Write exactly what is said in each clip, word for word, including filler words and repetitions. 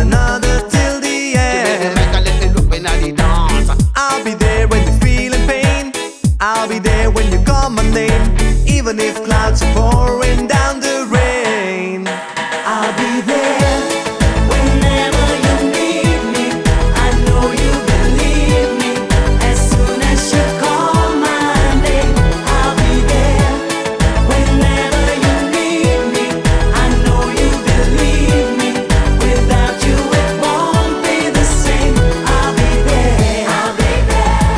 another till the end. Make a little look when I dance. I'll be there when you're feeling pain. I'll be there when you call my name. Even if clouds are pouring down the rain, I'll be there whenever you need me. I know you believe me. As soon as you call my name, I'll be there whenever you need me. I know you believe me. Without you it won't be the same. I'll be there. I'll be there.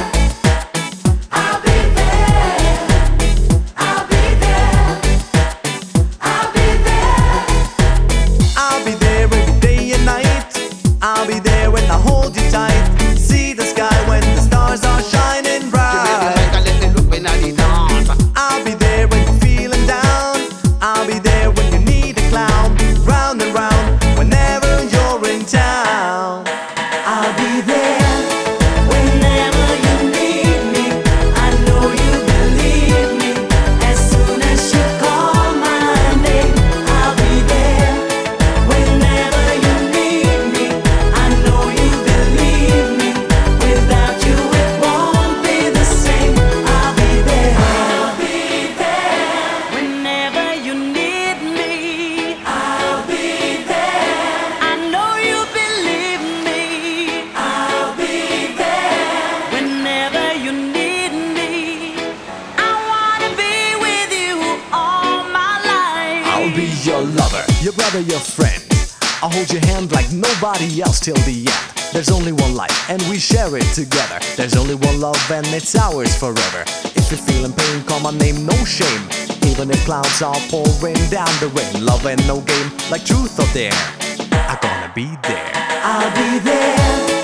I'll be there. I'll be there. I'll be there. I'll be there every day and night. I'll be there when I hold you tight. See the sky when the stars are shining bright. Make a little look when I dance. I'll be there when you're feeling down. I'll be there when you need a clown. Round and round whenever you're in town. I'll be there whenever you need me. I know you believe me. As soon as you call my name, I'll be there whenever you need me. I know you believe me. Without you it won't be the same. I'll be there. I'll be there whenever you need me. I'll be there. I know you believe me. I'll be there whenever you need me. I wanna be with you all my life. I'll be your lover, your brother, your friend. I'll hold your hand like nobody else till the end. There's only one life and we share it together. There's only one love and it's ours forever. If you're feeling pain, call my name, no shame. Even if clouds are pouring down the rain. Love and no game, like truth or dare. I'm gonna be there. I'll be there